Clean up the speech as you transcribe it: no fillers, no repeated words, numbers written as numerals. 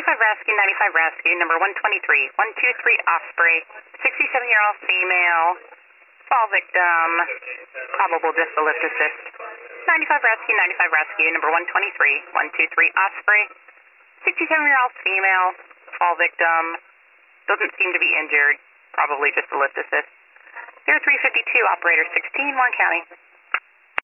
95 Rescue, number 123, 123 Osprey, 67-year-old female, fall victim, probable distal lift assist. 95 Rescue, number 123, 123 Osprey, 67-year-old female, fall victim, doesn't seem to be injured, probably just a lift assist. 0352, operator 16, Warren County.